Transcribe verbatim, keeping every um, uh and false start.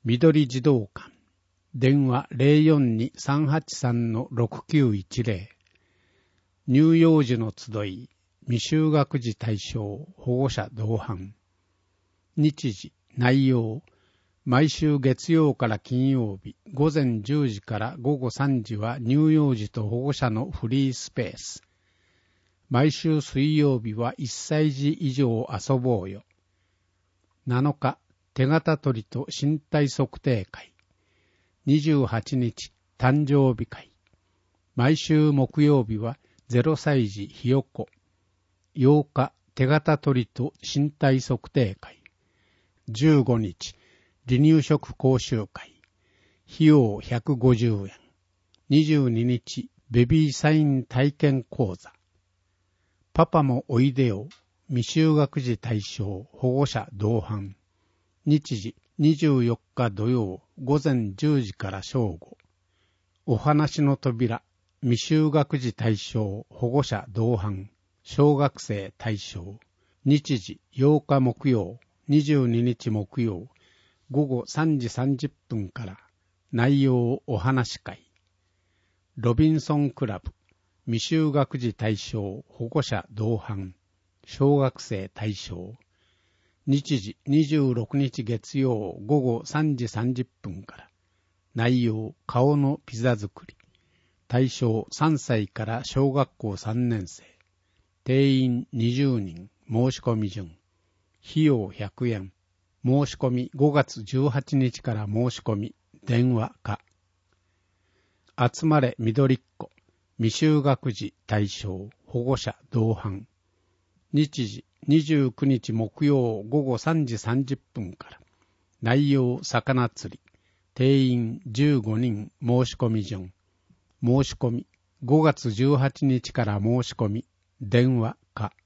緑児童館。電話 ゼロよんに さんはちさん ろくきゅういちゼロ。乳幼児の集い、未就学児対象保護者同伴。日時、内容。毎週月曜から金曜日、午前じゅうじから午後さんじは乳幼児と保護者のフリースペース。毎週水曜日はいっさい児以上遊ぼうよ。なのか、手形取りと身体測定会。にじゅうはちにち、誕生日会。毎週木曜日はゼロさい児ひよこ。ようか、手形取りと身体測定会。じゅうごにち、離乳食講習会。費用ひゃくごじゅうえん。にじゅうににち、ベビーサイン体験講座。パパもおいでよ。未就学児対象保護者同伴。日時、にじゅうよっか土曜、午前じゅうじから正午。お話の扉、未就学児対象保護者同伴。小学生対象。日時、ようか木曜、にじゅうににち木曜、午後さんじさんじゅっぷんから。内容お話会。ロビンソンクラブ。未就学児対象保護者同伴。小学生対象。日時にじゅうろくにち月曜午後さんじさんじゅっぷんから。内容顔のピザ作り。対象さんさいから小学校さんねん生。定員にじゅうにん。申し込み順。費用ひゃくえん。申し込みごがつじゅうはちにちから申し込み。電話か。集まれ緑っ子。未就学児対象保護者同伴。日時にじゅうくにち木曜午後さんじさんじゅっぷんから。内容魚釣り。定員じゅうごにん。申し込み順。申し込みごがつじゅうはちにちから申し込み。電話か。